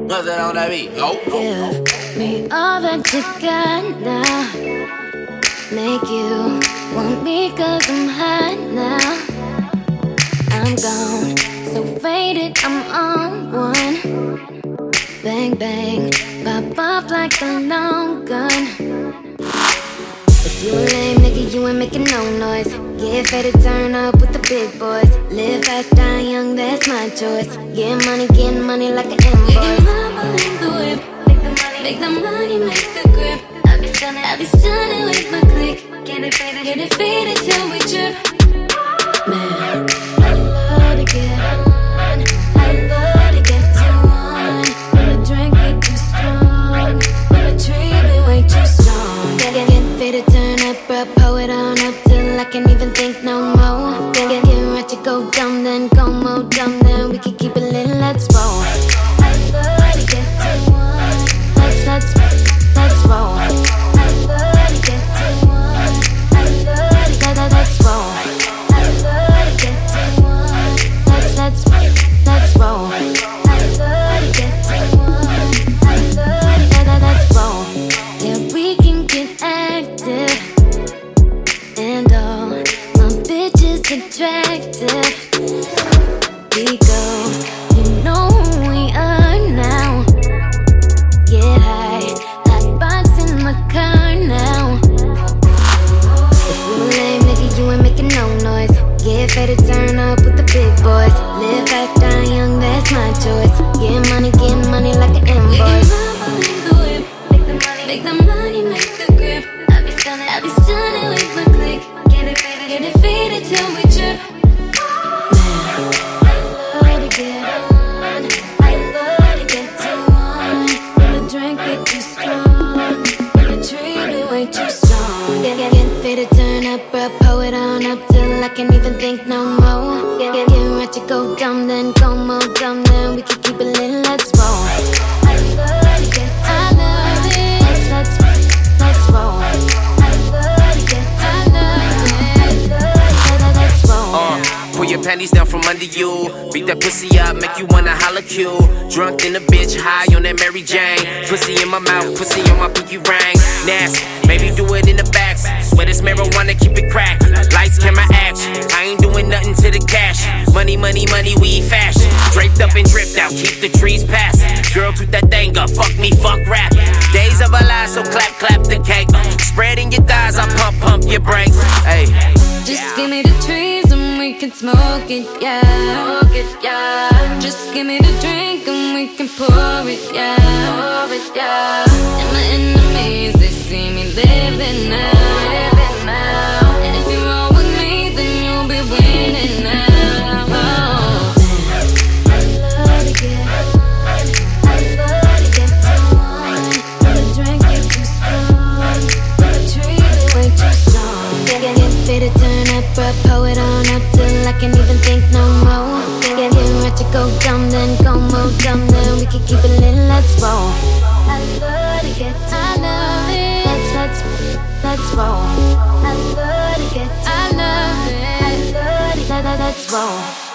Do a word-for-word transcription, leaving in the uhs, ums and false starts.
What's it on that beat? Oh. Give me all that you got now. Make you want me cause I'm hot now. I'm gone, so faded, I'm on one. Bang, bang, pop off like a long gun. If you a lame nigga, you ain't making no noise. Get faded, turn up with the big boys. Live fast, die young, that's my choice. Get money, get money like an invoice. Making love in the whip. Make the money, make the grip. I be stunning, I be stunning with my click. Get it faded, get it faded till we trip. Man, I love to get on. I love to get too on. When the drink be too strong, when the tree be way too strong. Get, get, get faded, turn up, bro, pull it on up till I can't even think no more. Get, get, get ratchet, go dumb, then go more dumb, then we can keep it lit, let's roll. I love to get too on. Let's, let's, let's roll. I love to get too on. I love to get, let's roll. I love to get too on. Let's, let's, let's roll. I love to get too on. I love to get, let's roll. Yeah, we can get active, and all my bitches attractive. We go, you know who we are now. Get high, hot box in the car now. If you a lame nigga, you ain't making no noise. Get faded, turn up with the big boys. Live fast, die young, that's my choice. Get money, get money like an invoice. Make the whip, make the money, make the money, make the grip. I be stunning, I be stunning with my click. Get it faded, get it faded till we trip. Man, I love to get on. I love to get too on. When the drink be too strong, when the tree be way too strong. Get, get, get faded, turn up, bro, pull it on up till I can't even think no more. Get, get, get ratchet, go dumb, then go more dumb, then we can keep it lit, let's roll. I love to get too I love it. Let's, let's, let's roll. I love to get too I love it. I love it. Let's roll. Uh, pull your panties down from under you. Beat that pussy up, make you wanna holla cue. Drunk in a bitch, high on that Mary Jane. Pussy in my mouth, pussy on my pinky ring. Nasty, maybe do it in the back. Swear this marijuana, keep it cracked. Lights, camera, action. I ain't doing nothing to the cash. Money, money, money, we fashion. Draped up and dripped out, keep the trees passing. Girl, toot that thing up, fuck me, fuck rap. Days of our lives, so clap, clap the cake. Spreading your thighs, I pump, pump your brakes. Hey. Just give me the trees and we can smoke it, yeah. Smoke it, yeah. Just give me the drink and we can pour it, yeah. Pour it, yeah. And my enemies, they see me living now, living now. And if you roll with me, then you'll be winning now. Oh. I love to get on. I love to get too on. When the drink get too strong, when the tree be way too strong. Get, get, get faded, turn up, bro, pull it on up till I can't even think no more. Get, get, get ratchet, go dumb, then go more dumb, then we can keep it lit, let's roll. I love to get to I love it. Let's, let's, let's roll. I love to get to I love it. I love to, let, let, let's roll.